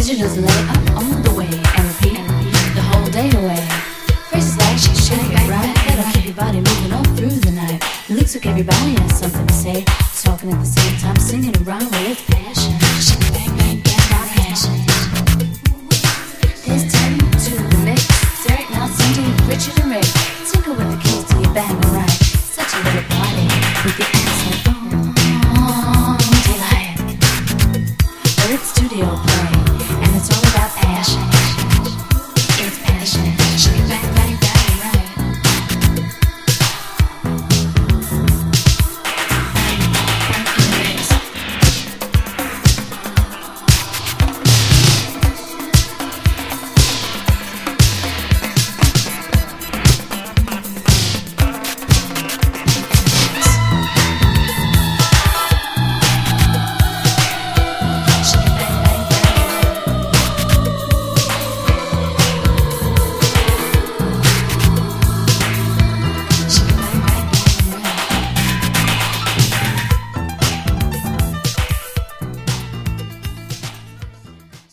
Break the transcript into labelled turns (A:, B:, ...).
A: Digitals lay up all the way and repeat the whole day away. Phrases like she shake it right, that'll keep your body moving all through the night. It looks like everybody has something to say, talking at the same time, singing around with passion. She bang bang bang my passion. There's 10 to the mix. Right now, Cindy, Richard and Rick. Tinker with the keys till you bang right. Such a little party with the accent on delight. Earth Studio play, and it's all